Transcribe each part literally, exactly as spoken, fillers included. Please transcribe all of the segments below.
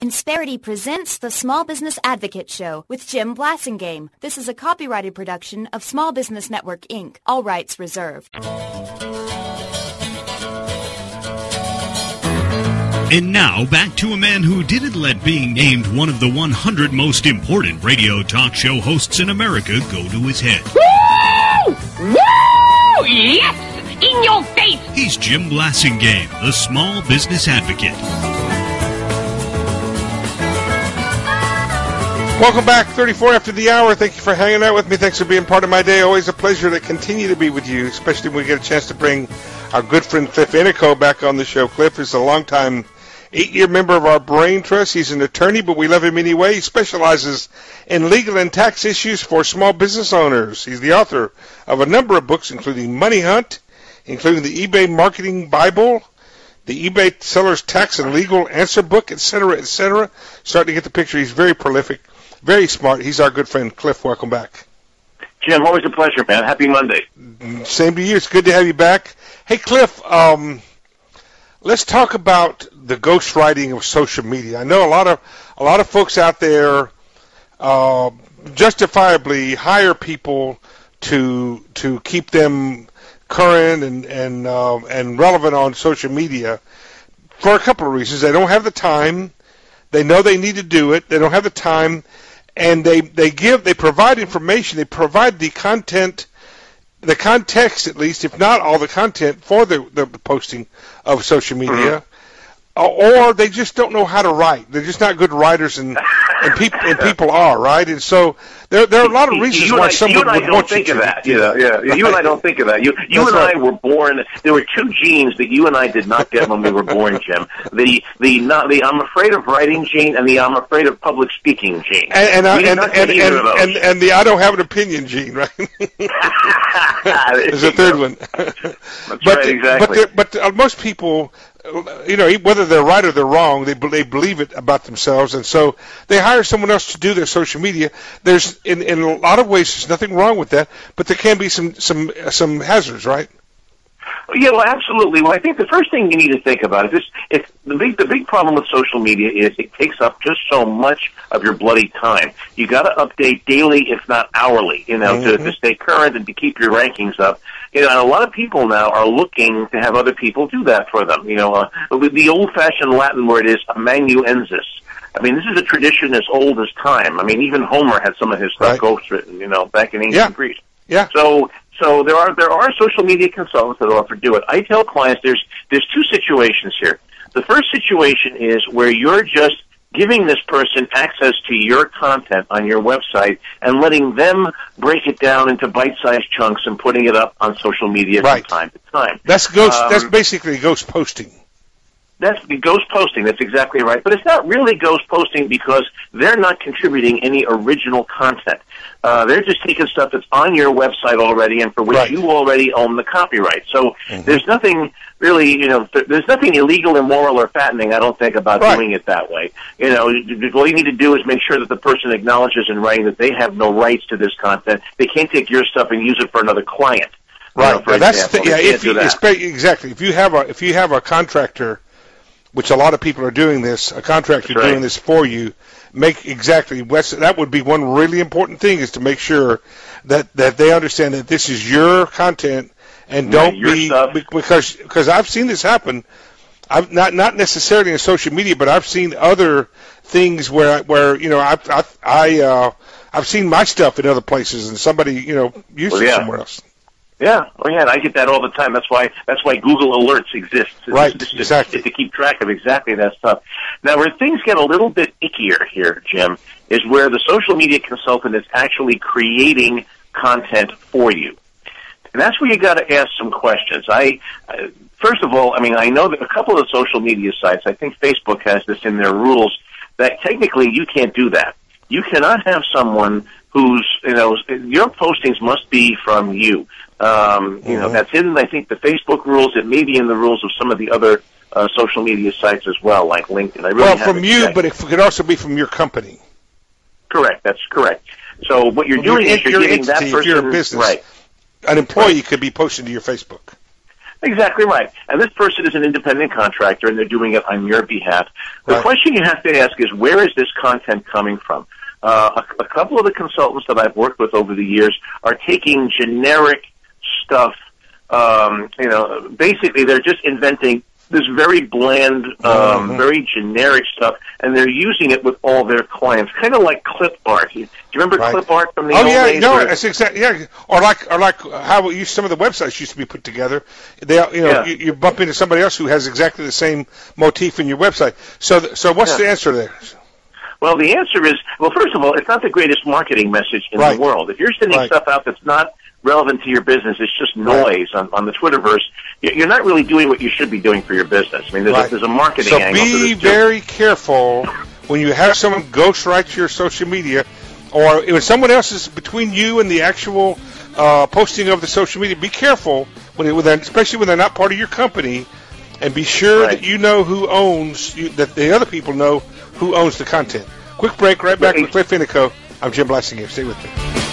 Insperity presents the Small Business Advocate Show with Jim Blasingame. This is a copyrighted production of Small Business Network, Incorporated. All rights reserved. And now, back to a man who didn't let being named one of the one hundred most important radio talk show hosts in America go to his head. Woo! Woo! Yes! In your face! He's Jim Blasingame, the Small Business Advocate. Welcome back, thirty-four after the hour. Thank you for hanging out with me. Thanks for being part of my day. Always a pleasure to continue to be with you, especially when we get a chance to bring our good friend Cliff Inico back on the show. Cliff is a longtime eight-year member of our Brain Trust. He's an attorney, but we love him anyway. He specializes in legal and tax issues for small business owners. He's the author of a number of books, including Money Hunt, including the eBay Marketing Bible, the eBay Seller's Tax and Legal Answer Book, et cetera, et cetera. Starting to get the picture. He's very prolific, very smart. He's our good friend. Cliff, welcome back. Jim, always a pleasure, man. Happy Monday. Same to you. It's good to have you back. Hey, Cliff, um, let's talk about the ghostwriting of social media. I know a lot of a lot of folks out there uh, justifiably hire people to to keep them current and and uh, and relevant on social media for a couple of reasons. They don't have the time. They know they need to do it. They don't have the time, and they they give they provide information. They provide the content. The context, at least, if not all the content for the, the posting of social media, mm-hmm. or they just don't know how to write. They're just not good writers, and and people and people are right. And so there there are a lot of reasons why I, someone would don't want think you of to. that. You know, yeah, yeah. You and I don't think of that. You you That's and right. I were born. There were two genes that you and I did not get when we were born, Jim. The the not the I'm afraid of writing gene and the I'm afraid of public speaking gene. And and I, and, and, and, and, and the I don't have an opinion gene, right? There's a third one. That's but right, exactly. But but uh, most people, you know, whether they're right or they're wrong, they they believe it about themselves, and so they hire someone else to do their social media. There's in in a lot of ways, there's nothing wrong with that, but there can be some some some hazards, right? Yeah, well, absolutely. Well, I think the first thing you need to think about is this: it's the big the big problem with social media is it takes up just so much of your bloody time. You got to update daily, if not hourly, you know, mm-hmm. to, to stay current and to keep your rankings up. You know, and a lot of people now are looking to have other people do that for them. You know, uh, the old-fashioned Latin word is amanuensis. I mean, this is a tradition as old as time. I mean, even Homer had some of his stuff right. ghostwritten, you know, back in ancient yeah. Greece. Yeah. So, so there are there are social media consultants that offer to do it. I tell clients there's there's two situations here. The first situation is where you're just giving this person access to your content on your website and letting them break it down into bite-sized chunks and putting it up on social media right. from time to time. That's ghost. Um, that's basically ghost posting. That's the ghost posting. That's exactly right. But it's not really ghost posting because they're not contributing any original content. Uh, they're just taking stuff that's on your website already and for which right. you already own the copyright. So mm-hmm. there's nothing really, you know, th- there's nothing illegal, immoral, or fattening, I don't think, about right. doing it that way. You know, all you need to do is make sure that the person acknowledges in writing that they have no rights to this content. They can't take your stuff and use it for another client. Right. You know, for now, that's example. the, yeah. They can't If do you, that. it's, exactly. If you have a if you have a contractor, which a lot of people are doing this, a contractor That's right. doing this for you, make exactly that would be one really important thing is to make sure that, that they understand that this is your content and don't your be stuff. because because I've seen this happen. I've not not necessarily in social media, but I've seen other things where where you know I I I uh, I've seen my stuff in other places and somebody you know used well, it yeah. somewhere else. Yeah, oh yeah, and I get that all the time. That's why that's why Google Alerts exists. It's, Right, it's, it's, exactly. It's to keep track of exactly that stuff. Now, where things get a little bit ickier here, Jim, is where the social media consultant is actually creating content for you. And that's where you got to ask some questions. I, uh, first of all, I mean, I know that a couple of the social media sites, I think Facebook has this in their rules, that technically you can't do that. You cannot have someone who's, you know, your postings must be from you. Um, you know, mm-hmm. that's in, I think, the Facebook rules. It may be in the rules of some of the other uh, social media sites as well, like LinkedIn. I really well, from you, checked. but it could also be from your company. Correct. That's correct. So what you're From doing your, is you're your giving entity, that person if you're a business, right. an employee right. could be posting to your Facebook. Exactly right. And this person is an independent contractor, and they're doing it on your behalf. The Right. question you have to ask is, where is this content coming from? Uh, a, a couple of the consultants that I've worked with over the years are taking generic stuff. Um, you know, basically, they're just inventing this very bland, um, Mm-hmm. very generic stuff, and they're using it with all their clients, kind of like clip art. You, do you remember Right. clip art from the Oh old yeah, days? no, where- that's exactly yeah. Or like, or like how it used, some of the websites used to be put together. They, you know, Yeah. you, you bump into somebody else who has exactly the same motif in your website. So, th- so what's Yeah. the answer there? Well, the answer is, well, first of all, it's not the greatest marketing message in Right. the world. If you're sending Right. stuff out that's not relevant to your business, it's just noise on, on the Twitterverse, y- you're not really doing what you should be doing for your business. I mean, there's, Right. a, there's a marketing So angle to be this, too. very careful when you have someone ghostwrite your social media, or when someone else is between you and the actual uh, posting of the social media. Be careful when, it, when they're, especially when they're not part of your company, and be sure Right. that you know who owns you, that the other people know who owns the content. Quick break, right back Right. with Cliff Finico. I'm Jim Blassinger. Stay with me.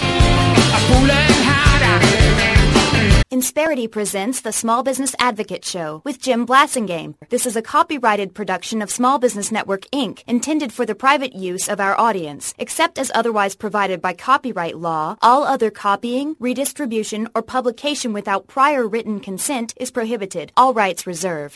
Insperity presents the Small Business Advocate Show with Jim Blassingame. This is a copyrighted production of Small Business Network, Incorporated, intended for the private use of our audience. Except as otherwise provided by copyright law, all other copying, redistribution, or publication without prior written consent is prohibited. All rights reserved.